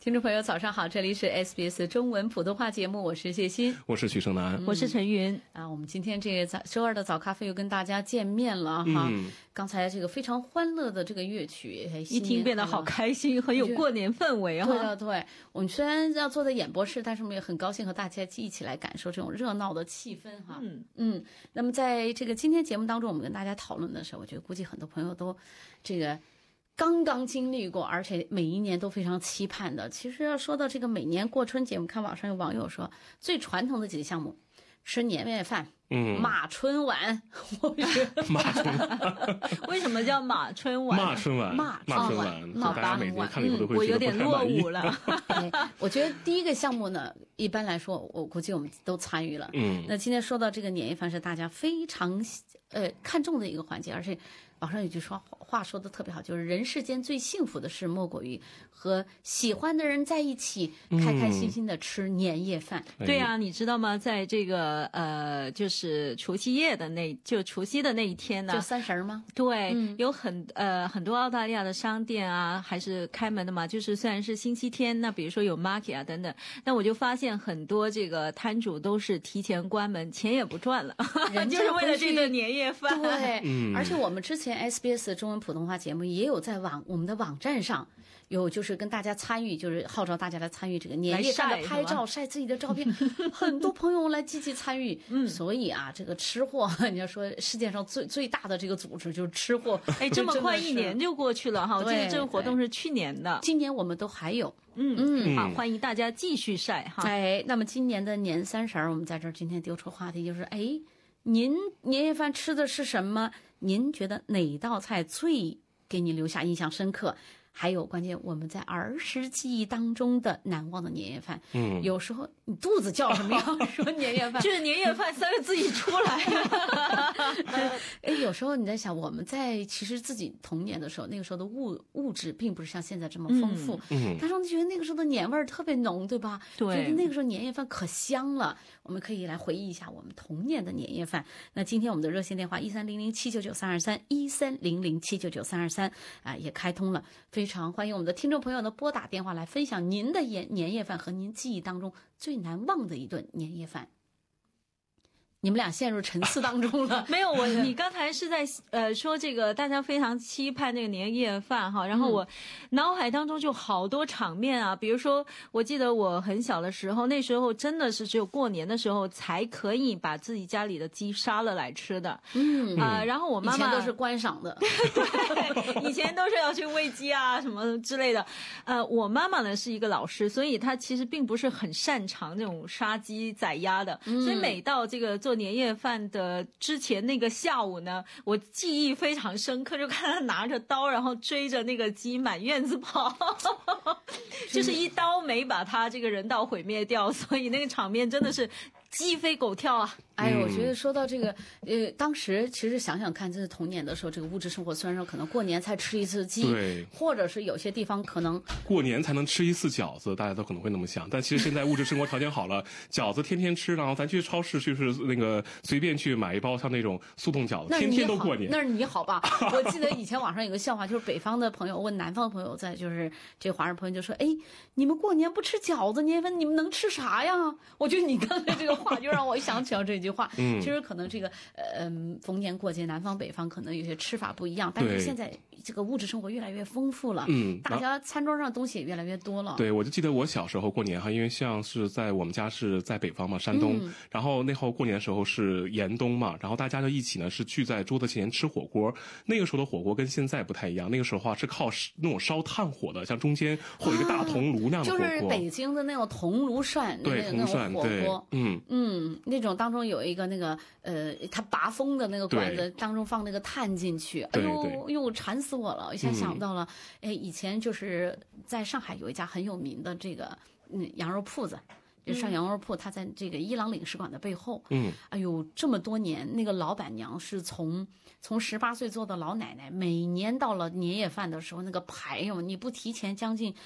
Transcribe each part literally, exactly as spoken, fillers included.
听众朋友早上好，这里是 S B S 中文普通话节目，我是谢欣， 我是许胜男、 嗯、我是陈云啊。我们今天这个早周二的早咖啡又跟大家见面了哈、嗯、刚才这个非常欢乐的这个乐曲一听变得好开心，很有过年氛围啊。 对的对，我们虽然要坐在演播室，但是我们也很高兴和大家一起来感受这种热闹的气氛哈。嗯嗯，那么在这个今天节目当中，我们跟大家讨论的时候，我觉得估计很多朋友都这个刚刚经历过，而且每一年都非常期盼的。其实要说到这个每年过春节，我们看网上有网友说最传统的几个项目，吃年夜饭，嗯，马春晚，我觉得马春晚为什么叫马春晚？ 马春晚， 马春晚，马大家每年看了以后都会、 嗯、我有点落伍了。 我觉得第一个项目呢，一般来说，我估计我们都参与了。嗯，那今天说到这个年夜饭是大家非常呃看重的一个环节，而且网上有句说话说的特别好，就是人世间最幸福的事莫过于和喜欢的人在一起，开开心心的吃年夜饭。 嗯、对啊，你知道吗？在这个呃，就是除夕夜的那，就除夕的那一天呢， 就三十吗？ 对，嗯、有很呃很多澳大利亚的商店啊，还是开门的嘛。就是虽然是星期天，那比如说有 market 啊等等，但我就发现很多这个摊主都是提前关门，钱也不赚了，人就是为了这顿年夜饭。 对，嗯、而且我们之前 S B S 中文普通话节目也有在网我们的网站上有就是跟大家参与，就是号召大家来参与这个年夜饭的拍照，晒自己的照片，很多朋友来积极参与。嗯，所以啊，这个吃货，你要说世界上最最大的这个组织就是吃货。 哎，这么快一年就过去了哈，我记得这个活动是去年的， 今年我们都还有。 嗯嗯，好，欢迎大家继续晒哈。 哎，那么今年的年三十我们在这儿今天丢出话题就是，哎，您年夜饭吃的是什么？您觉得哪道菜最给你留下印象深刻？还有关键我们在儿时记忆当中的难忘的年夜饭。嗯，有时候你肚子叫什么样说年夜饭， 就是年夜饭三个字一出来。 哎，有时候你在想，我们在其实自己童年的时候，那个时候的物物质并不是像现在这么丰富，嗯，但是你觉得那个时候的年味儿特别浓，对吧？ 对， 觉得那个时候年夜饭可香了。我们可以来回忆一下我们童年的年夜饭。那今天我们的热线电话一三零零七九九三二三一三零零七九九三二三啊也开通了。非常欢迎我们的听众朋友呢拨打电话来分享您的年年夜饭和您记忆当中最难忘的一顿年夜饭。你们俩陷入沉思当中了。 没有，我你刚才是在呃说这个大家非常期盼这个年夜饭哈，然后我脑海当中就好多场面啊，比如说我记得我很小的时候，那时候真的是只有过年的时候才可以把自己家里的鸡杀了来吃的。嗯啊、呃，然后我妈妈以前都是观赏的。 对，以前都是要去喂鸡啊什么之类的。呃，我妈妈呢是一个老师，所以她其实并不是很擅长这种杀鸡宰鸭的，嗯、所以每到这个做年夜饭的之前那个下午呢，我记忆非常深刻，就看他拿着刀，然后追着那个鸡满院子跑，就是一刀没把他这个人道毁灭掉，所以那个场面真的是鸡飞狗跳啊！ 哎，我觉得说到这个，呃，当时其实想想看，这是童年的时候，这个物质生活虽然说可能过年才吃一次鸡， 对， 或者是有些地方可能过年才能吃一次饺子，大家都可能会那么想。但其实现在物质生活条件好了，饺子天天吃，然后咱去超市就是那个随便去买一包像那种速冻饺子，天天都过年。 那是你好吧？我记得以前网上有个笑话，就是北方的朋友问南方的朋友在，就是这华人朋友就说：“哎，你们过年不吃饺子，年夜饭你们能吃啥呀？”我觉得你刚才这个话就让我想起了这句话。嗯，其实可能这个呃，逢年过节，南方北方可能有些吃法不一样，但是现在这个物质生活越来越丰富了，嗯，大家餐桌上的东西也越来越多了。 对，我就记得我小时候过年哈，因为像是在我们家是在北方嘛，山东，嗯、然后那后过年的时候是严冬嘛，然后大家就一起呢是聚在桌子前吃火锅。那个时候的火锅跟现在不太一样，那个时候的话是靠那种烧炭火的，像中间会有一个大铜炉那样的火锅， 啊、就是北京的那种铜炉涮， 对，铜涮火锅， 嗯嗯，那种当中有一个那个呃，它拔风的那个管子，当中放那个炭进去，哎呦呦，馋死我了！我一下想到了，嗯、哎，以前就是在上海有一家很有名的这个嗯羊肉铺子。就上羊肉铺，他在这个伊朗领事馆的背后。嗯，哎呦，这么多年，那个老板娘是从从十八岁做到老奶奶，每年到了年夜饭的时候，那个排哟，你不提前将近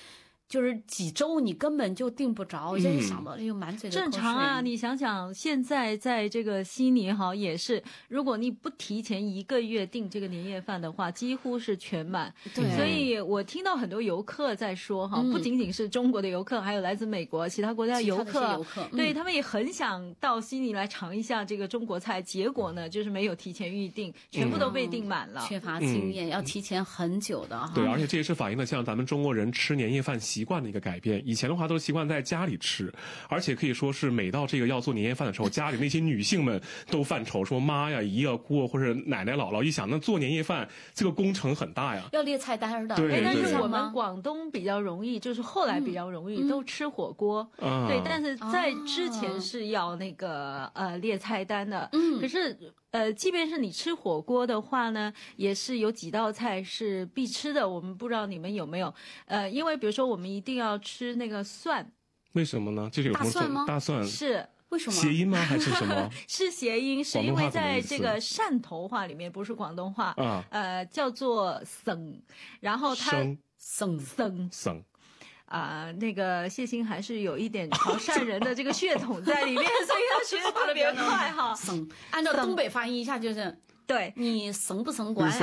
就是几周你根本就订不着，现在想到就满嘴的口水。 正常啊，你想想，现在在这个悉尼哈也是，如果你不提前一个月订这个年夜饭的话，几乎是全满。 对， 所以我听到很多游客在说哈，嗯、不仅仅是中国的游客，还有来自美国其他国家的游客， 游客对、 嗯、 他们也很想到悉尼来尝一下这个中国菜，结果呢就是没有提前预定，全部都被订满了。 嗯、缺乏经验、嗯，要提前很久的哈。 对，而且这也是反映了像咱们中国人吃年夜饭习惯的一个改变。以前的话都习惯在家里吃，而且可以说是每到这个要做年夜饭的时候，家里那些女性们都犯愁，说妈呀、姨啊、姑啊或者奶奶姥姥，一想那做年夜饭这个工程很大呀， 要列菜单的。 对， 但是我们广东比较容易，就是后来比较容易、嗯、都吃火锅、嗯，对，但是在之前是要那个、啊、呃列菜单的。嗯，可是呃，即便是你吃火锅的话呢，也是有几道菜是必吃的。我们不知道你们有没有，呃，因为比如说我们一定要吃那个蒜。 为什么呢？就是有大蒜吗？ 大蒜是为什么？ 谐音吗？还是什么？ 是谐音，是因为在这个汕头话里面，不是广东话，啊、呃，叫做省，然后它省省省。 啊、呃，那个谢欣还是有一点潮汕人的这个血统在里面，所以他学得特别快哈。 省，按照东北发音一下就是对， 你省不省管？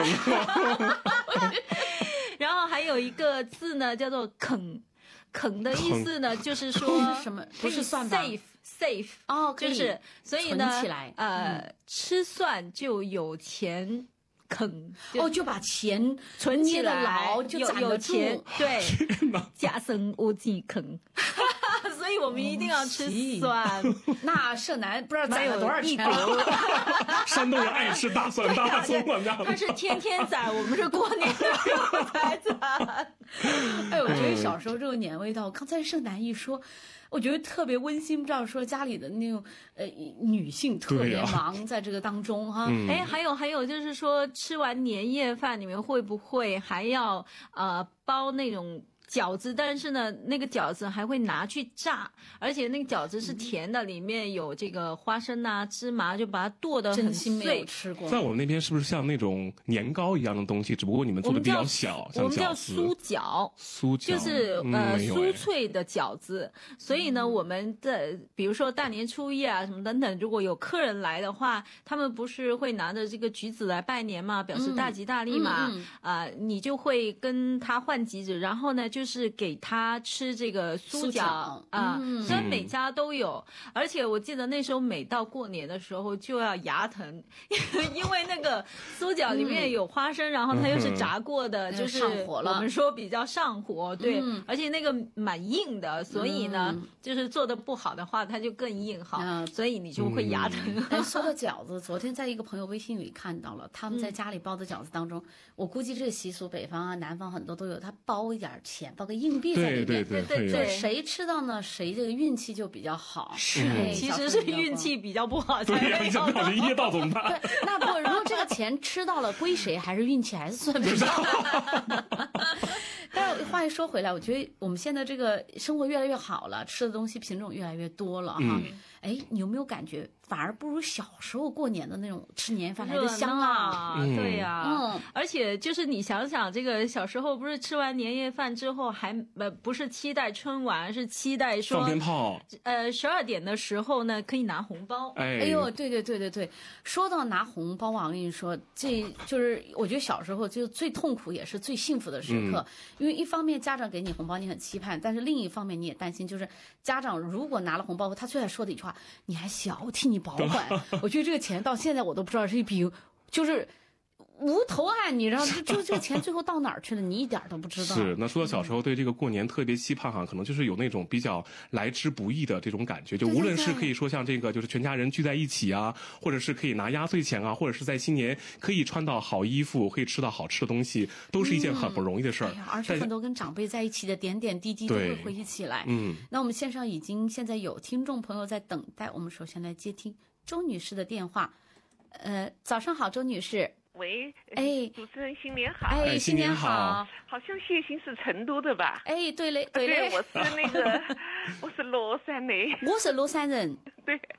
然后还有一个字呢，叫做啃，啃的意思呢，就是说什么？不是算吧 safe safe 哦， 就是所以呢， 起来呃、嗯，吃蒜就有钱。啃哦，就把钱存起来， 牢就攒得住， 对，加生无忌啃，所以我们一定要吃蒜。 那社男不知道攒了多少钱了。山东人爱吃大蒜、大葱了， 他是天天攒，我们是过年的时候才攒。 哎，我觉得小时候这个年味道，刚才社男一说。我觉得特别温馨，不知道说家里的那种呃女性特别忙在这个当中哈。 哎、啊嗯，还有还有就是说，吃完年夜饭你们会不会还要呃包那种饺子？但是呢，那个饺子还会拿去炸，而且那个饺子是甜的，嗯、里面有这个花生啊、芝麻，就把它剁得很碎。 没有吃过。 在我们那边是不是像那种年糕一样的东西？只不过你们做的比较小， 我们叫酥饺， 酥饺就是呃、 嗯、 酥脆的饺子。所以呢，嗯、我们的比如说大年初一啊什么等等，如果有客人来的话，他们不是会拿着这个橘子来拜年嘛，表示大吉大利嘛。啊、嗯呃，你就会跟他换橘子，然后呢就。就是给他吃这个酥饺啊、呃嗯，虽然每家都有，而且我记得那时候每到过年的时候就要牙疼，因为那个酥饺里面有花生，嗯、然后它又是炸过的，嗯、就是我们说比较上火，对，嗯、而且那个蛮硬的，所以呢，嗯、就是做的不好的话，它就更硬好，嗯、所以你就会牙疼。 嗯、说到饺子，昨天在一个朋友微信里看到了，他们在家里包的饺子当中，嗯、我估计这个习俗北方啊、南方很多都有，他包一点钱。包个硬币在里面， 对对对对，谁吃到呢，谁这个运气就比较好。 是，哎、其实是运气比较不好才噎到，对，噎到怎么办？ 对，那不，如果这个钱吃到了，归谁还是运气还是算比较好。但是话又说回来，我觉得我们现在这个生活越来越好了，吃的东西品种越来越多了哈。嗯哎，你有没有感觉反而不如小时候过年的那种吃年夜饭来的香啊？ 嗯、对呀、啊，嗯，而且就是你想想，这个小时候不是吃完年夜饭之后还呃不是期待春晚，是期待说放鞭炮。 呃，十二点的时候呢可以拿红包。 哎， 哎呦，对对对对对，说到拿红包啊，我跟你说，这就是我觉得小时候就最痛苦也是最幸福的时刻，嗯、因为一方面家长给你红包你很期盼，但是另一方面你也担心，就是家长如果拿了红包，他最爱说的一句话。你还小，我替你保管。我觉得这个钱到现在我都不知道是一笔，就是无头案，你知道，就就这个钱最后到哪儿去了，你一点都不知道。 是，那说到小时候对这个过年特别期盼哈，可能就是有那种比较来之不易的这种感觉，就无论是可以说像这个就是全家人聚在一起啊，或者是可以拿压岁钱啊，或者是在新年可以穿到好衣服，可以吃到好吃的东西，都是一件很不容易的事儿。 嗯哎、而且很多跟长辈在一起的点点滴滴都会回忆起来。 嗯， 那我们线上已经现在有听众朋友在等待，我们首先来接听周女士的电话。呃，早上好，周女士。 喂， 哎， 主持人新年好！ 哎，新年好！ 好像谢欣是成都的吧？ 哎，对嘞，对嘞， 对，我是那个，我是乐山的。 我是乐山人。 对，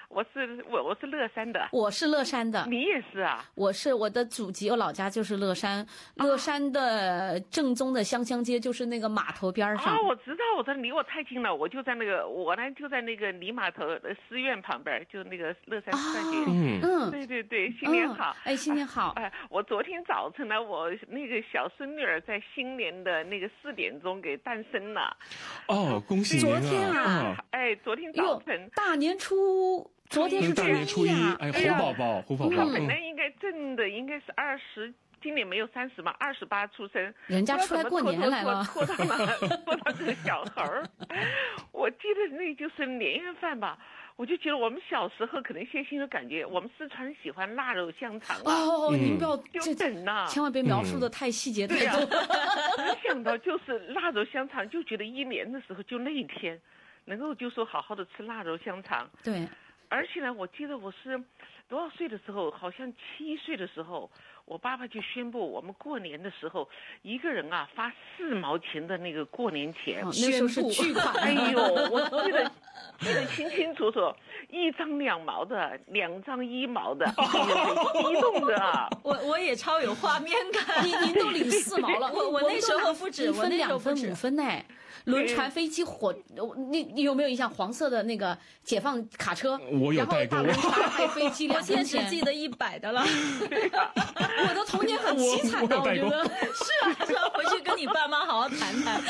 我是我我是乐山的， 我是乐山的， 你也是啊？ 我是我的祖籍，我老家就是乐山，乐山的正宗的香香街就是那个码头边上。 啊，我知道，我这离我太近了，我就在那个我呢就在那个离码头的寺院旁边，就那个乐山大学。 嗯嗯， 对对对，新年好！ 哎，新年好！ 哎，我昨天早晨呢，我那个小孙女儿在新年的那个四点钟给诞生了。 哦，恭喜您啊！ 昨天啊， 哎，昨天早晨， 大年初，昨天是大年初一，哎， 哎猴宝宝，猴宝宝， 他本来应该正的应该是二十。今年没有三十嘛，二十八出生， 人家出来过年来了， 拖到了，拖到这个小孩儿。我记得那就是年夜饭吧，我就觉得我们小时候可能先心有感觉，我们四川喜欢腊肉香肠啊。 哦， 嗯、 您不要就等呐， 千万别描述的太细节太多。 一想到就是腊肉香肠，就觉得一年的时候就那一天，能够就说好好的吃腊肉香肠。 对， 而且呢，我记得我是多少岁的时候，好像七岁的时候。我爸爸就宣布，我们过年的时候，一个人啊发四毛钱的那个过年钱， 哦、那时候是巨款。 哎呦，我记得记得清清楚楚，一张两毛的，两张一毛的，哎呦，激动的啊！ 我我也超有画面感。 您您都领四毛了， 我我那时候不止， 一分两分五分呢。轮船、飞机、火，你你有没有印象？黄色的那个解放卡车， 我有带过。 然后大轮船还飞机， 我现在只记得一百的了。 我的童年很凄惨的，我觉得是啊，要回去跟你爸妈好好谈谈。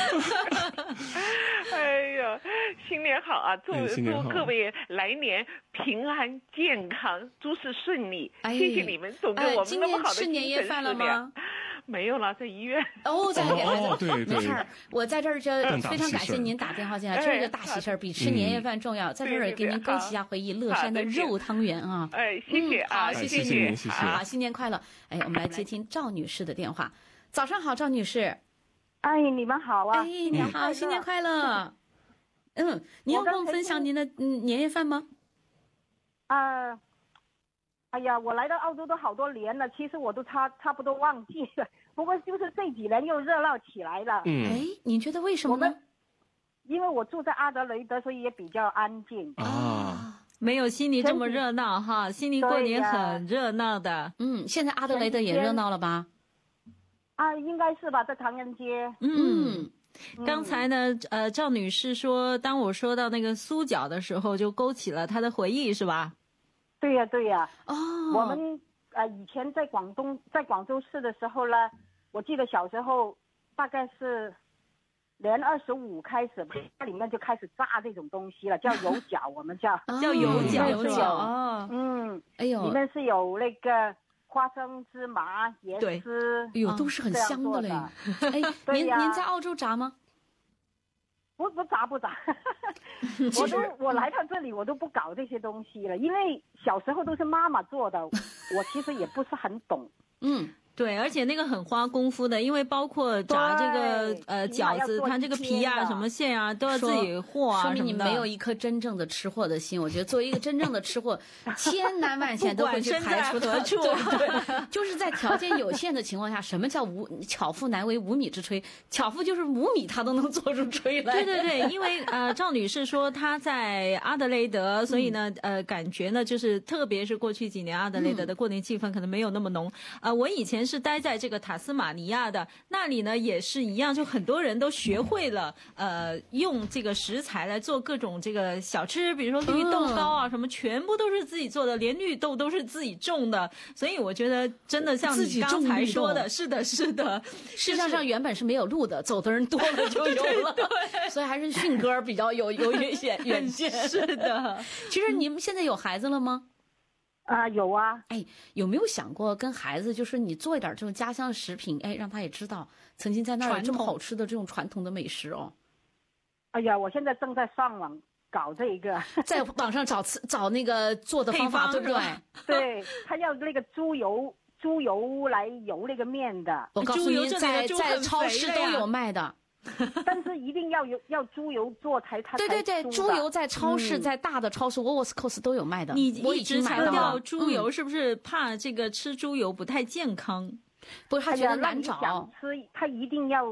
哎呀，新年好啊！祝、 哎、 祝各位来年平安健康，诸事顺利。 哎、 谢谢你们总给我们那么好的吃年夜饭了吗？ 没有了，在医院。 哦，在给孩子。 哦，对对。 没事儿，我在这儿就非常感谢您打电话进来，这是个大喜事儿，比吃年夜饭重要。在这儿也给您勾起一下回忆，乐山的肉汤圆啊。 哎，谢谢啊， 好，谢谢您， 谢谢。 好，新年快乐！哎，我们来接听赵女士的电话。早上好，赵女士。 哎，你们好啊！ 哎，你好，新年快乐！嗯，您要跟我们分享您的嗯年夜饭吗？ 啊。哎呀，我来到澳洲都好多年了，其实我都差差不多忘记了。不过就是这几年又热闹起来了。 嗯， 哎，您觉得为什么呢？ 因为我住在阿德雷德，所以也比较安静啊， 没有悉尼这么热闹哈。悉尼过年很热闹的。 嗯，现在阿德雷德也热闹了吧？ 啊，应该是吧，在唐人街。 嗯。刚才呢，呃，赵女士说，当我说到那个酥饺的时候，就勾起了她的回忆，是吧？ 对呀、啊、对呀、 啊， 哦，我们呃以前在广东在广州市的时候呢，我记得小时候大概是年二十五开始，家里面就开始炸这种东西了，叫油饺，我们叫、 哦、 叫油饺， 油饺哦， 嗯， 哎呦， 里面是有那个花生、芝麻、椰丝， 哎呦，都是很香的嘞。哎，您您在澳洲炸吗？ 不不炸不炸，我都我来到这里我都不搞这些东西了，因为小时候都是妈妈做的，我其实也不是很懂。 嗯， 对，而且那个很花功夫的，因为包括炸这个呃饺子，它这个皮啊、什么馅啊都要自己和啊， 说明你没有一颗真正的吃货的心。我觉得作为一个真正的吃货，千难万险都会去排除的。 对对，就是在条件有限的情况下，什么叫无巧妇难为无米之炊？巧妇就是无米，她都能做出炊来。 对对对，因为呃，赵女士说她在阿德雷德，所以呢，呃，感觉呢就是特别是过去几年阿德雷德的过年气氛可能没有那么浓。呃，我以前是待在这个塔斯马尼亚的，那里呢也是一样，就很多人都学会了呃用这个食材来做各种这个小吃，比如说绿豆糕啊、嗯、什么，全部都是自己做的，连绿豆都是自己种的。所以我觉得真的像你刚才说的，是的，是的， 世界上原本是没有路的，走的人多了就有了。 对对对， 所以还是迅哥比较有有远见远见。 是的， 其实你们现在有孩子了吗？ 啊、呃，有啊。 哎，有没有想过跟孩子，就是你做一点这种家乡食品，哎，让他也知道曾经在那儿有这么好吃的这种传统的美食哦。 哎呀，我现在正在上网搞这一个， 在网上找找那个做的方法，对不对？ 对，他要那个猪油，猪油来油那个面的。 我告诉你，在在超市都有卖的。 但是一定要有要猪油做才它对对对，猪油在超市、嗯、在大的超市 Woolworths 都有卖的。 你一直强调猪油，是不是怕这个吃猪油不太健康？ 不是，他觉得难找。 哎、想吃，他一定要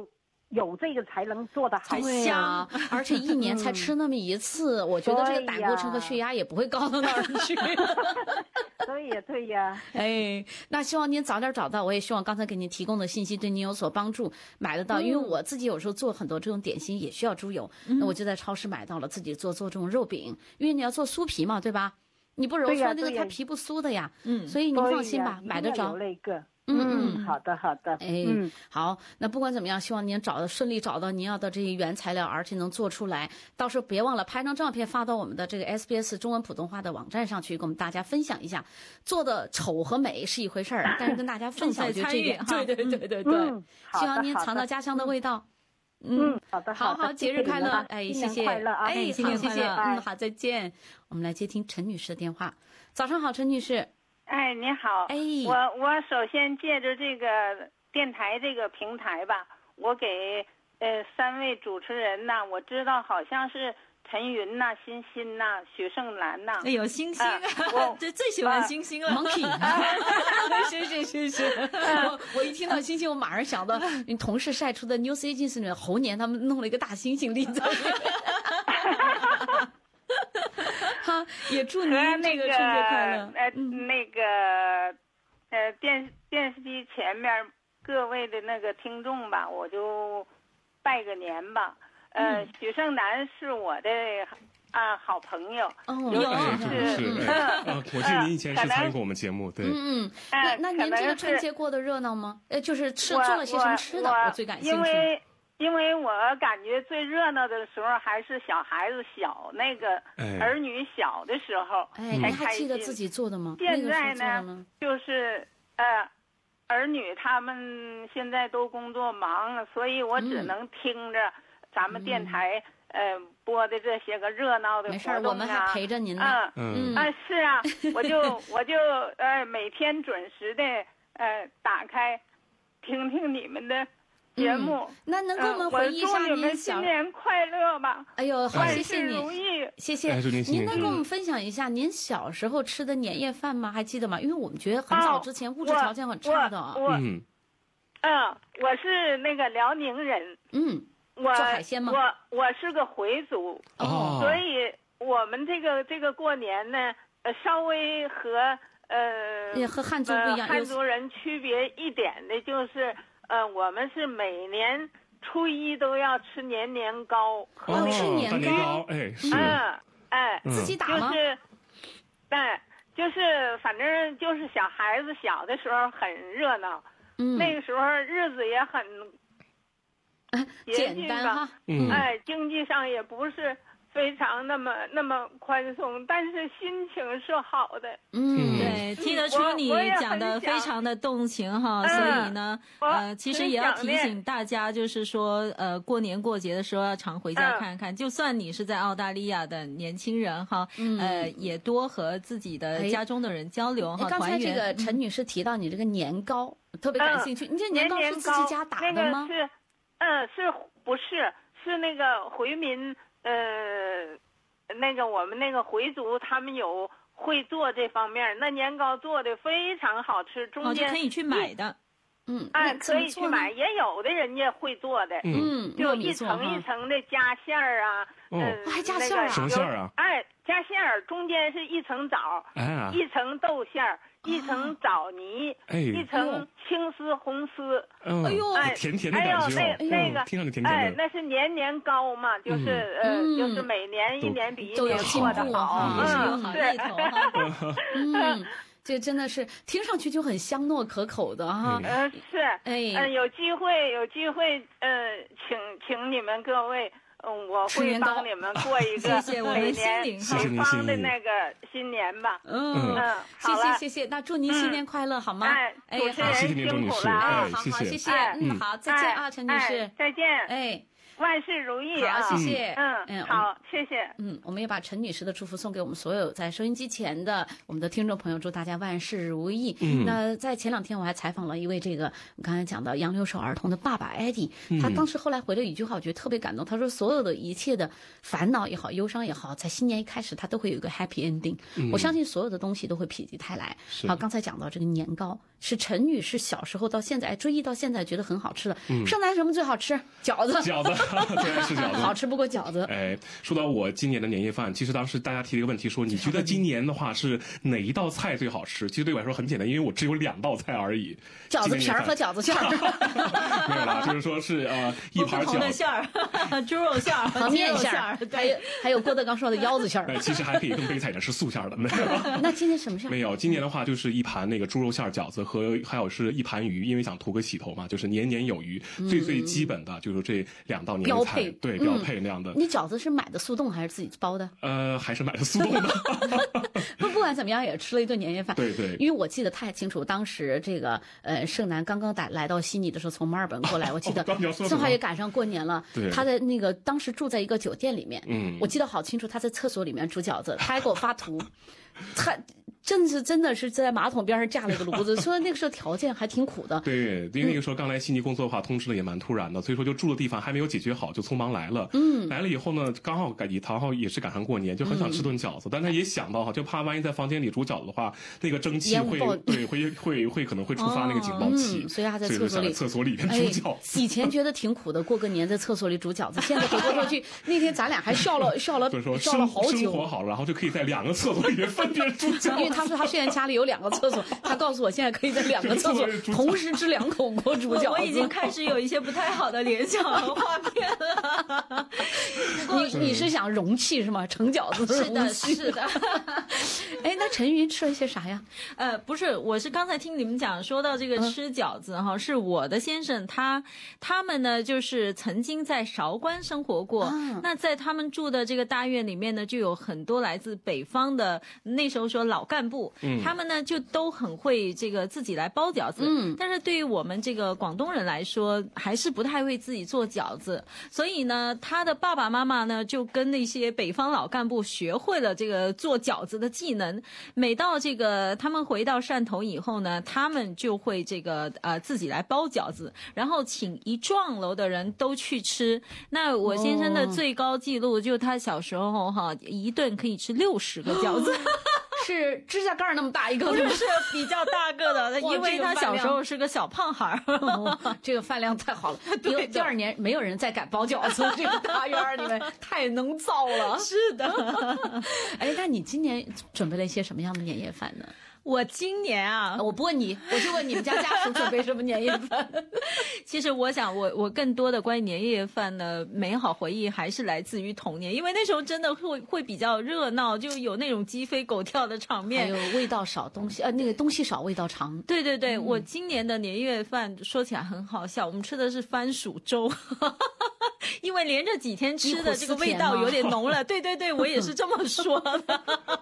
有这个才能做得好。 对呀，而且一年才吃那么一次，我觉得这个胆固醇和血压也不会高到哪儿去。 对呀，对呀。 哎，那希望您早点找到，我也希望刚才给您提供的信息对您有所帮助，买得到。因为我自己有时候做很多这种点心也需要猪油，那我就在超市买到了，自己做做这种肉饼，因为你要做酥皮嘛，对吧？你不揉搓那个它皮不酥的呀。嗯，所以您放心吧，买得着。 有那个。 嗯嗯，好的好的， 哎，嗯，好，那不管怎么样，希望您找到顺利找到您要的这些原材料，而且能做出来。到时候别忘了拍张照片发到我们的这个 S B S 中文普通话的网站上去，跟我们大家分享一下。做的丑和美是一回事儿，但是跟大家分享就这点，对对对对对。 嗯， 希望您尝到家乡的味道。 嗯，好的好好，节日快乐，哎，谢谢， 快乐啊， 哎，好，谢谢，嗯，好，再见。我们来接听陈女士的电话。早上好，陈女士。 哎，你好， 哎， 我我首先借着这个电台这个平台吧，我给呃三位主持人呐，我知道好像是陈云呐、欣欣呐、许胜兰呐， 哎呦，星星啊，我这最喜欢星星了 ，Monkey， 是是是是，我我一听到星星，我马上想到你同事晒出的 News Agency 里面猴年他们弄了一个大猩猩立在里面。好，也祝您这个春节快乐。 呃，那个，呃，电电视机前面各位的那个听众吧，我就拜个年吧。呃， 嗯、 许胜男是我的啊好朋友。 哦， 有是是。嗯，我记得您以前是参与过我们节目，对。 嗯嗯。那那您这个春节过得热闹吗？呃，就是吃做了些什么吃的？我最感兴趣。 因为因为我感觉最热闹的时候还是小孩子小，那个儿女小的时候， 哎，你还记得自己做的吗？ 现在呢，就是呃，儿女他们现在都工作忙，所以我只能听着咱们电台、嗯、呃播的这些个热闹的活动啊。 没事，我们还陪着您呢。 嗯嗯啊，是啊，我就我就呃每天准时的呃打开，听听你们的节目、 嗯，那能给我们回忆一下您小？ 我祝你们新年快乐吧！ 哎呦，好，谢谢你， 谢谢。 哎、 您能跟我们分享一下您小时候吃的年夜饭吗？还记得吗？因为我们觉得很早之前物质条件很差的。 我， 嗯， 嗯，我是那个辽宁人。 嗯， 我做海鲜吗？ 我我是个回族， 哦， 所以我们这个这个过年呢，呃，稍微和呃也和汉族不一样， 呃、汉族人区别一点的就是。呃，我们是每年初一都要吃年年糕，和那个吃年糕，哎，是， 嗯，哎， 自己打吗？ 就是，对，就是反正就是小孩子小的时候很热闹， 嗯， 那个时候日子也很简单哈， 嗯， 哎，经济上也不是非常那么那么宽松，但是心情是好的。 嗯， 对，听得出你讲的非常的动情哈， 嗯、 所以呢，呃，其实也要提醒大家，就是说，呃，过年过节的时候要常回家看看，嗯、就算你是在澳大利亚的年轻人哈， 嗯、 呃，也多和自己的家中的人交流哈， 刚才这个陈女士提到你这个年糕，嗯、特别感兴趣，你这年糕是自己家打的吗？ 那个是，嗯，是不是是那个回民？呃，那个我们那个回族他们有会做这方面，那年糕做的非常好吃，中间、 哦、就可以去买的， 嗯， 哎，可以去买，也有的人家会做的， 嗯， 就一层一层的加馅儿啊， 嗯， 还加馅儿啊， 什么馅儿啊？ 哎，加馅儿，中间是一层枣， 哎， 一层豆馅儿。一层枣泥， 哎， 一层青丝红丝， 哎呦， 哎， 甜甜的感觉， 还有那那个， 听上去甜甜的， 哎，那是年年糕嘛，就是呃，就是每年一年比一年过得好， 嗯， 是， 嗯，这真的是听上去就很香糯可口的哈， 嗯，是， 哎， 嗯，有机会有机会，呃，请请你们各位。嗯，我会帮你们过一个每年北方的那个新年吧。 嗯嗯， 谢谢谢谢，那祝您新年快乐，好吗？ 哎， 主持人辛苦了， 哎，好好谢谢，嗯，好，再见啊，陈女士， 再见。 哎， 万事如意啊！ 好，谢谢。 嗯嗯，好，谢谢。 嗯，我们也把陈女士的祝福送给我们所有在收音机前的我们的听众朋友，祝大家万事如意。嗯，那在前两天我还采访了一位这个我刚才讲的杨柳手儿童的爸爸艾迪，他当时后来回了一句话，我觉得特别感动。他说，所有的一切的烦恼也好，忧伤也好，在新年一开始，他都会有一个 happy ending。嗯，我相信所有的东西都会否极泰来。好，刚才讲到这个年糕，是陈女士小时候到现在追忆到现在觉得很好吃的。嗯，圣诞什么最好吃？饺子。 饺子。最爱吃饺子， 好吃不过饺子。 哎，说到我今年的年夜饭，其实当时大家提了一个问题，说你觉得今年的话是哪一道菜最好吃？其实对我来说很简单，因为我只有两道菜而已。 饺子皮儿和饺子馅儿。 没有啦，就是说是呃一盘饺子馅儿，猪肉馅儿和面馅儿，还有还有郭德纲说的腰子馅儿。 哎，其实还可以更悲惨的是素馅儿的，没有。 那今年什么馅儿？ 没有，今年的话就是一盘那个猪肉馅儿饺子和还有是一盘鱼，因为想图个喜头嘛，就是年年有余，嗯、最最基本的就是这两道年夜菜。对，标配那样的。 嗯、你饺子是买的速冻还是自己包的？ 呃，还是买的速冻的。 不，不管怎么样，也吃了一顿年夜饭。 对对。 因为我记得太清楚，当时这个呃盛楠刚刚来来到悉尼的时候，从墨尔本过来，我记得正好也赶上过年了。 对。 他在那个当时住在一个酒店里面， 嗯， 我记得好清楚，他在厕所里面煮饺子，他还给我发图，他。真是真的是在马桶边上架了一个炉子，说那个时候条件还挺苦的。 对，因为那个时候刚来悉尼工作的话，通知的也蛮突然的，所以说就住的地方还没有解决好，就匆忙来了。 嗯， 来了以后呢，刚好赶刚好也是赶上过年，就很想吃顿饺子，嗯、但他也想到哈，就怕万一在房间里煮饺子的话，那个蒸汽会对会会会可能会触发那个警报器， 哦嗯、所以他在厕所里厕所里面煮饺子。 哎、以前觉得挺苦的，过个年在厕所里煮饺子，现在回过头去，那天咱俩还笑了笑了笑了好久。 生活好了，然后就可以在两个厕所里面分别煮饺子。 因为他说他现在家里有两个厕所，他告诉我现在可以在两个厕所同时吃两口锅煮饺子。 我已经开始有一些不太好的联想和画面了。 你你是想容器是吗？盛饺子的容器？ 是的，是的。 哎，那陈云吃了些啥呀？ 呃，不是，我是刚才听你们讲说到这个吃饺子哈，嗯、是我的先生他他们呢就是曾经在韶关生活过，啊、那在他们住的这个大院里面呢，就有很多来自北方的那时候说老干部。嗯、他们呢就都很会这个自己来包饺子，嗯，但是对于我们这个广东人来说，还是不太会自己做饺子，所以呢，他的爸爸妈妈呢就跟那些北方老干部学会了这个做饺子的技能。每到这个他们回到汕头以后呢，他们就会这个呃自己来包饺子，然后请一幢楼的人都去吃。那我先生的最高纪录就他小时候哈，一顿可以吃六十个饺子。 是指甲盖那么大一个， 不是，是比较大个的，因为他小时候是个小胖孩儿、 哦。这个饭量太好了，对，第二年没有人再敢包饺子，这个大院里面太能造了。 是的， 哎，那你今年准备了一些什么样的年夜饭呢？ 我今年啊， 我不问你，我就问你们家家属准备什么年夜饭。 其实我想我，我我更多的关于年夜饭的美好回忆还是来自于童年，因为那时候真的会会比较热闹，就有那种鸡飞狗跳的场面， 还有味道少东西，呃，那个东西少味道长。 对对对，嗯、我今年的年夜饭说起来很好笑，我们吃的是番薯粥。因为连着几天吃的这个味道有点浓了，对对对，我也是这么说的。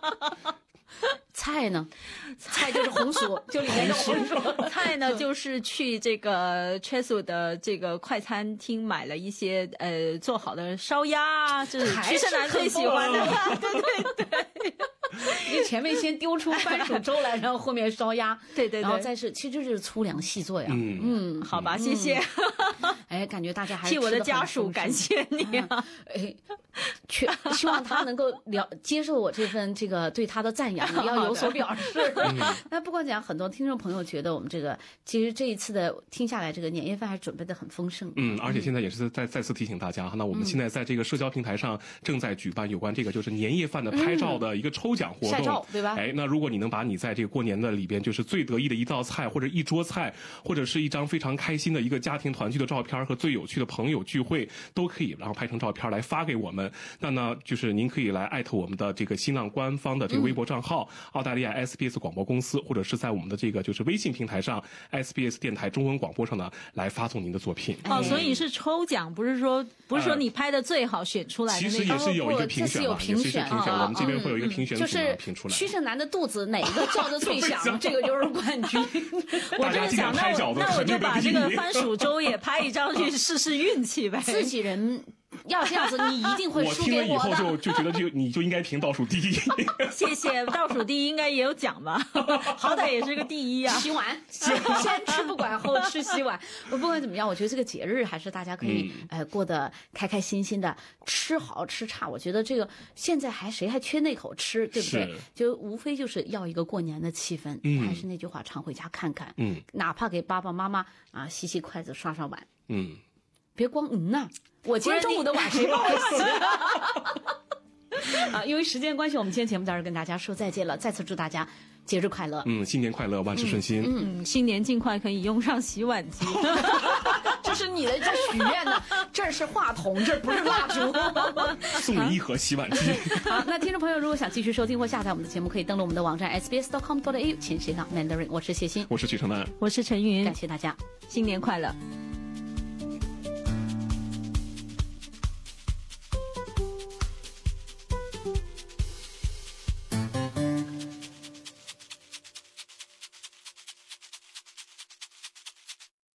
菜呢？菜就是红薯，就里面的红薯。 菜呢，就是去这个 Chesu 的这个快餐厅买了一些呃做好的烧鸭，这是徐胜男最喜欢的。对对对。 你前面先丢出番薯粥来，然后后面烧鸭， 对对对， 然后再是，其实就是粗粮细做呀。 嗯嗯， 好吧，谢谢。 哎，感觉大家还是替我的家属感谢你啊！ 哎，确希望他能够了接受我这份这个对他的赞扬，也要有所表示。那不管讲，很多听众朋友觉得我们这个其实这一次的听下来，这个年夜饭还准备的很丰盛。 嗯，而且现在也是再再次提醒大家哈，那我们现在在这个社交平台上正在举办有关这个就是年夜饭的拍照的一个抽奖活动， 晒照对吧？ 哎，那如果你能把你在这个过年的里边就是最得意的一道菜，或者一桌菜，或者是一张非常开心的一个家庭团聚的照片和最有趣的朋友聚会都可以，然后拍成照片来发给我们。那呢， 就是您可以来艾特我们的这个新浪官方的这个微博账号、嗯、澳大利亚 S B S 广播公司，或者是在我们的这个就是微信平台上 S B S 电台中文广播上呢来发送您的作品。 哦，所以是抽奖，不是说不是说你拍的最好选出来的那个、 呃、其实也是有一个评选、 哦、 也是有评选、哦、我们这边会有一个评选组、嗯、 就是评出来。 屈胜男的肚子哪个叫的最响这个就是冠军。 我真的想那我那我就把这个番薯粥也拍一张去试试运气呗。 自己人要这样子，你一定会输给我的。 我听了以后就就觉得就你就应该评倒数第一。 谢谢，倒数第一应该也有奖吧？好歹也是个第一啊！ 洗碗，先吃不管，后吃洗碗。不管怎么样，我觉得这个节日还是大家可以、嗯、呃过得开开心心的，吃好吃差。我觉得这个现在还谁还缺那口吃，对不对？就无非就是要一个过年的气氛。嗯，还是那句话，常回家看看。嗯，哪怕给爸爸妈妈啊洗洗筷子、刷刷碗。嗯，别光嗯呐、啊。我今天中午的碗谁帮我洗啊？因为时间关系，我们今天节目到这儿跟大家说再见了。再次祝大家节日快乐， 嗯，新年快乐，万事顺心， 嗯，嗯新年尽快可以用上洗碗机。 这是你的这许愿呢，这儿是话筒，这不是蜡烛。 送你一盒洗碗机。 好，那听众朋友如果想继续收听或下载我们的节目，可以登录我们的网站 s b s dot com dot a u 前斜杠 Mandarin。我是谢欣， 我是许承南， 我是陈云， 感谢大家， 新年快乐。